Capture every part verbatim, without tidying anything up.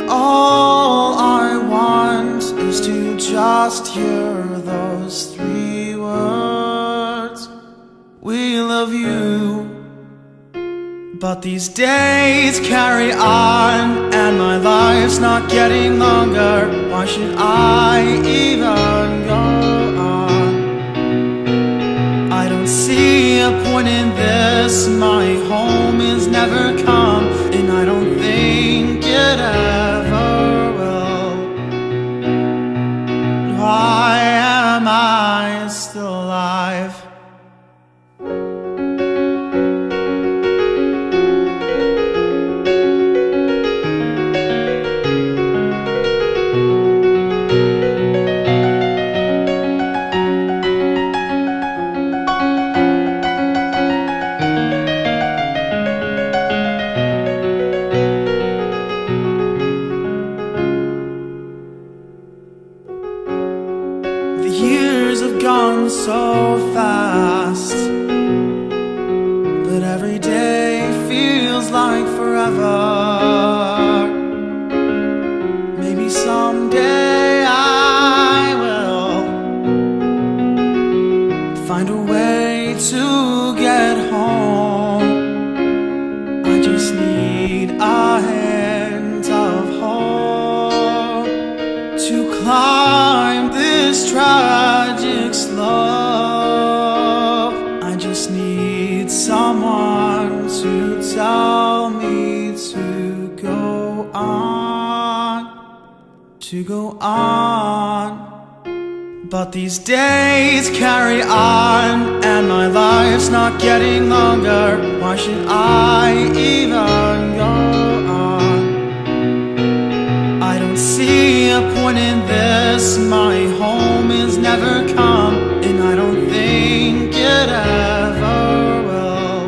all I want is to just hear those three words: we love you. But these days carry on, and my life's not getting longer. Why should I even go on? I don't see a point in this. My home is never come, and I don't think it ever will. Why am I still alive? The years have gone so fast, but every day feels like forever. Maybe someday I will find a way to get home. I just need a hint of hope to climb this tragic slope. I just need someone to tell me to go on, to go on. But these days carry on, and my life's not getting longer. Why should I even go on? I don't see a point in this. My home is never come, and I don't think it ever will.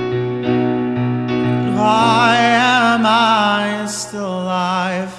Why am I still alive?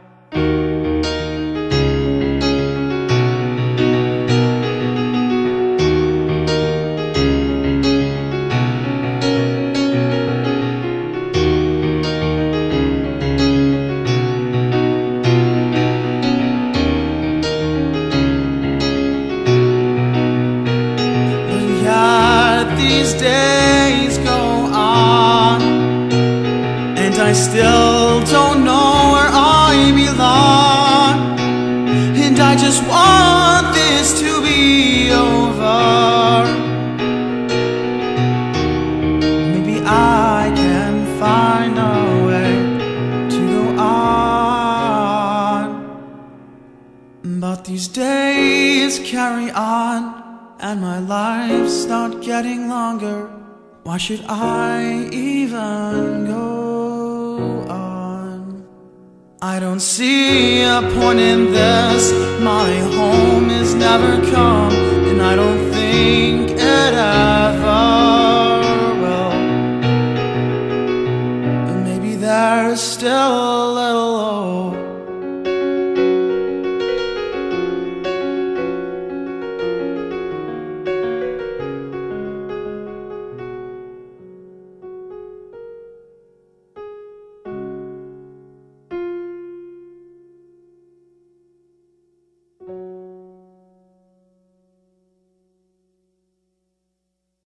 These days go on, and I still don't know where I belong. And I just want this to be over. Maybe I can find a way to go on. But these days carry on, and my life's not getting longer. Why should I even go on? I don't see a point in this. My home is never come, and I don't think it ever will. But maybe there's still a little hope.